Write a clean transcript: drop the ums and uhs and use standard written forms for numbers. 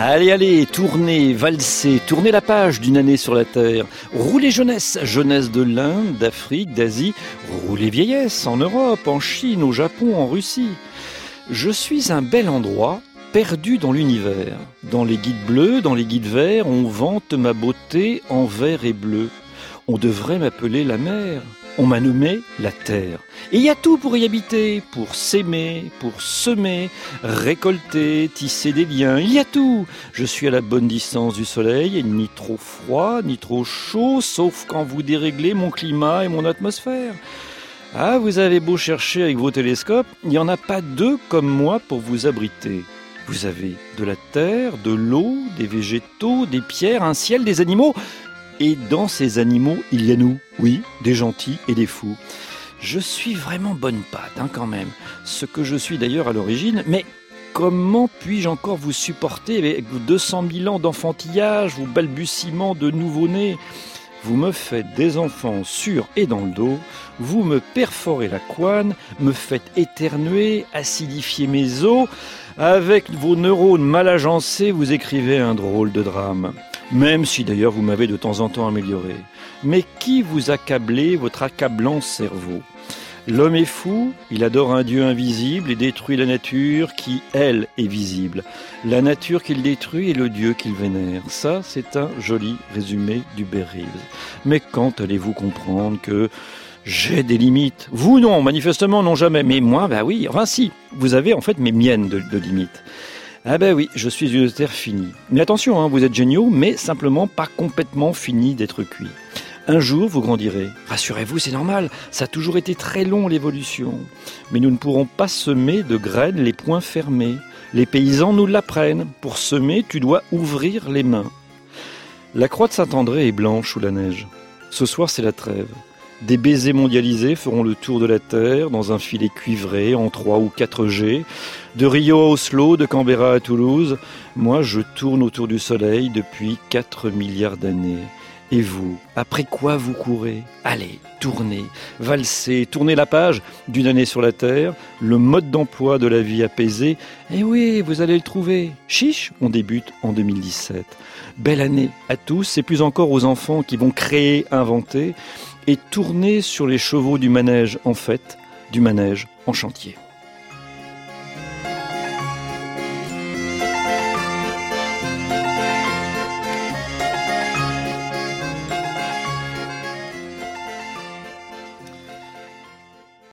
Allez, allez, tournez, valsez, tournez la page d'une année sur la Terre. Roulez jeunesse, jeunesse de l'Inde, d'Afrique, d'Asie. Roulez vieillesse en Europe, en Chine, au Japon, en Russie. Je suis un bel endroit, perdu dans l'univers. Dans les guides bleus, dans les guides verts, on vante ma beauté en vert et bleu. On devrait m'appeler la mer. On m'a nommé la terre. Et il y a tout pour y habiter, pour s'aimer, pour semer, récolter, tisser des liens. Il y a tout. Je suis à la bonne distance du soleil, et ni trop froid, ni trop chaud, sauf quand vous déréglez mon climat et mon atmosphère. Ah, vous avez beau chercher avec vos télescopes, il n'y en a pas deux comme moi pour vous abriter. Vous avez de la terre, de l'eau, des végétaux, des pierres, un ciel, des animaux. Et dans ces animaux, il y a nous, oui, des gentils et des fous. Je suis vraiment bonne patte, quand même, ce que je suis d'ailleurs à l'origine, mais comment puis-je encore vous supporter avec vos 200 000 ans d'enfantillage, vos balbutiements de nouveau-nés ? Vous me faites des enfants sur et dans le dos, vous me perforez la couenne, me faites éternuer, acidifier mes os. Avec vos neurones mal agencés, vous écrivez un drôle de drame. Même si d'ailleurs vous m'avez de temps en temps amélioré. Mais qui vous accablez votre accablant cerveau ? L'homme est fou, il adore un Dieu invisible et détruit la nature qui, elle, est visible. La nature qu'il détruit est le Dieu qu'il vénère. Ça, c'est un joli résumé du Bear Reeves. Mais quand allez-vous comprendre que j'ai des limites ? Vous non, manifestement non jamais. Mais moi, bah oui, enfin si, vous avez en fait mes miennes de limites. Ah ben oui, je suis une terre finie. Mais attention, vous êtes géniaux, mais simplement pas complètement fini d'être cuit. Un jour, vous grandirez. Rassurez-vous, c'est normal, ça a toujours été très long l'évolution. Mais nous ne pourrons pas semer de graines les poings fermés. Les paysans nous l'apprennent. Pour semer, tu dois ouvrir les mains. La croix de Saint-André est blanche sous la neige. Ce soir, c'est la trêve. Des baisers mondialisés feront le tour de la Terre dans un filet cuivré en 3 ou 4G. De Rio à Oslo, de Canberra à Toulouse, moi je tourne autour du soleil depuis 4 milliards d'années. Et vous, après quoi vous courez ? Allez, tournez, valsez, tournez la page d'une année sur la Terre, le mode d'emploi de la vie apaisée. Et oui, vous allez le trouver. Chiche, on débute en 2017. Belle année à tous et plus encore aux enfants qui vont créer, inventer et tourner sur les chevaux du manège en fête, du manège en chantier.